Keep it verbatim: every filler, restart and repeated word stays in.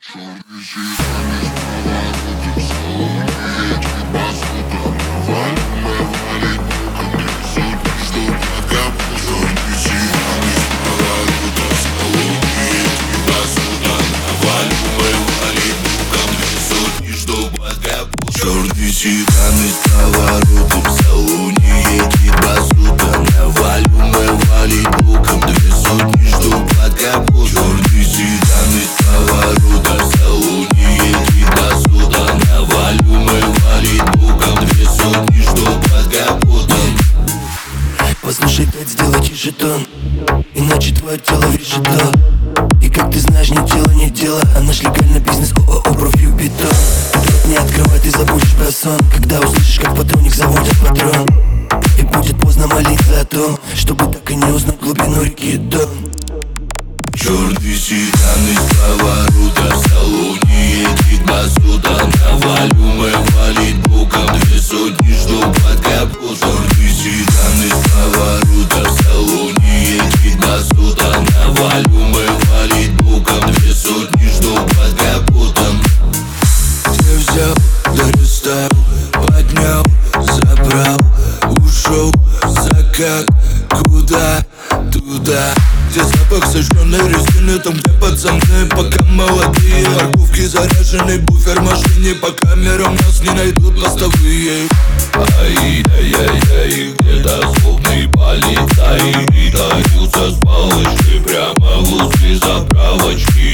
Черный седан с поворотом в салоне едет базука. Навалим мы валить боком, две сотни жду под капотом. Черный седан с поворотом в салоне едет базука. Навалим мы валить боком, две сотни жду под капотом. Послушай, Кать, сделай тише тон, иначе твое тело врежет то. И как ты знаешь, не дело, не дело, а наш легальный бизнес ООО «Профью Бетон». Рот не открывай, ты забудешь про сон, когда услышишь, как патроник заводят патрон. И будет поздно молиться о том, чтобы так и не узнать глубину реки Дон. Черный седан из поворота, в салоне едет базута. Навалим мы валить боком, две сотни жду под капотом. Черный седан из поворота, в салоне едет базута. Навалим мы валить боком, две сотни жду под капотом. Где взял, да расставил, поднял, забрал, ушел, закат, куда, туда. Где запах сожженной резины, там где пацаны пока молодые. Парковки заряженный буфер в машине, по камерам нас не найдут мостовые. Ай-яй-яй-яй, где-то злобный полицай притаился с палочкой прямо возле заправочки.